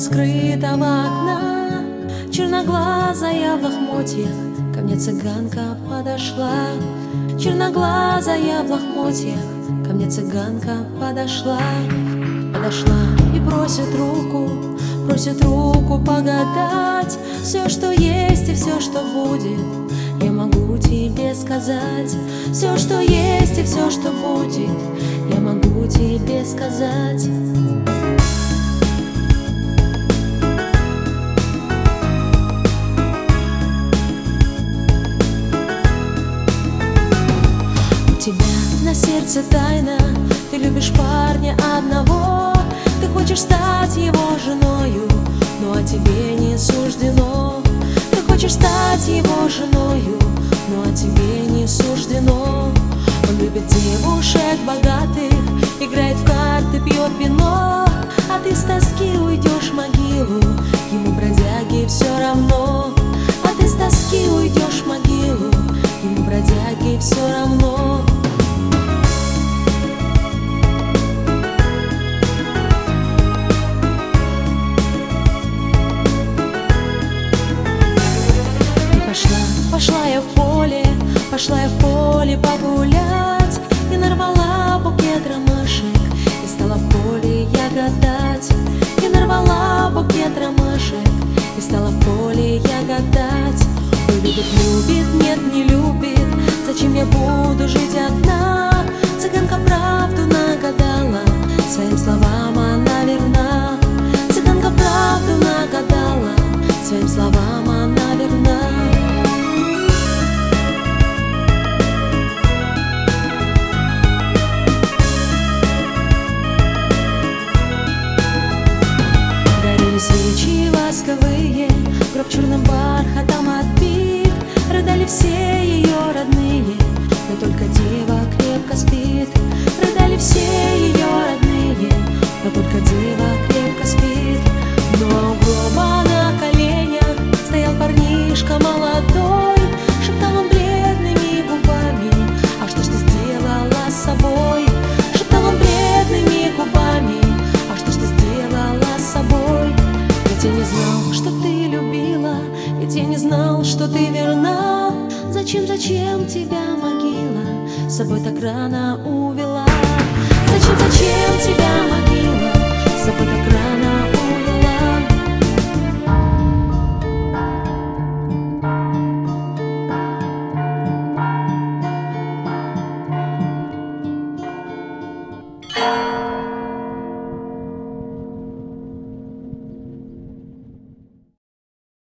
раскрытого окна, черноглазая в лохмотьях, ко мне цыганка подошла. Черноглазая в лохмотьях, ко мне цыганка подошла. Подошла и просит руку погадать. Все, что есть и все, что будет, я могу тебе сказать. Все, что есть и все, что будет, я могу тебе сказать. У тебя на сердце тайна, ты любишь парня одного, ты хочешь стать его женою, ну а тебе не суждено. Ты хочешь стать его женою, ну а тебе не суждено. Он любит девушек богатых, играет в карты, пьет вино, а ты с тоски уйдешь в могилу, ему, бродяге, все равно. А ты с тоски уйдешь в могилу, ему, бродяге, все равно. Пошла я в поле погулять, и нарвала букет ромашек, и стала в поле я гадать. И нарвала букет ромашек, и стала в поле я гадать. Ой, любит, нет, не любит, зачем я буду жить одна? Цыганка правду нагадала, своим словам она верна. Цыганка правду нагадала, своим словам она верна. Свечи восковые, гроб черным бархатом отбит, рыдали все ее родные, но только дева крепко спит. Рыдали все ее родные, но только дева крепко спит. Но у гроба на коленях стоял парнишка молодой, шептал он бледными губами: а что ж ты сделала с собой? Шептал он бледными губами: а что ж ты сделала с собой? Ведь я не знал, что ты любила, ведь я не знал, что ты верна. Зачем тебя могила с собой так рано увела? Зачем тебя могила с собой так рано увела?